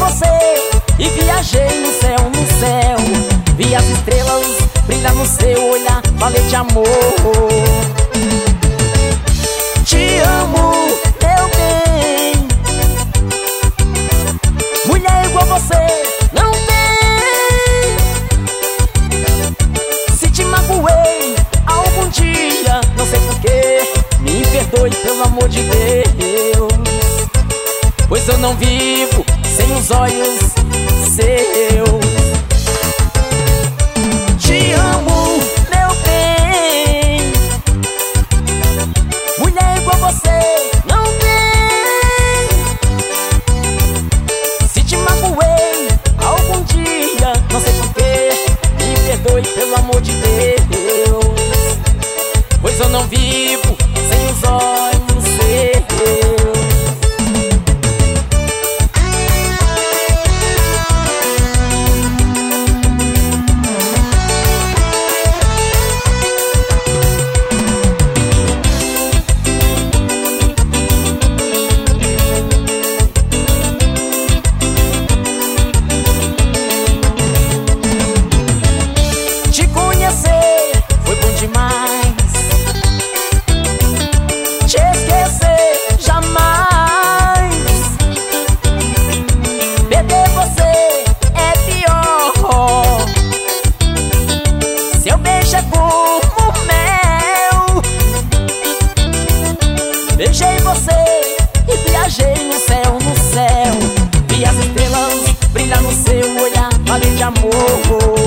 você e viajei no céu, no céu. Vi as estrelas brilhar no seu olhar, falei de amor. Te amo, meu bem. Mulher igual você não tem. Se te magoei algum dia, não sei porquê, me perdoe pelo amor de Deus, pois eu não vivo sem os olhos seus. Te amo, meu bem. Mulher igual você não tem. Se te magoei algum dia, não sei porquê, me perdoe pelo amor de Deus, pois eu não vivo sem os olhos seus. Te conhecer foi bom demais, te esquecer jamais. Perder você é pior. Seu beijo é como mel. Beijei você e viajei no céu, no céu. Vi as estrelas brilhar no seu olhar, falei de amor.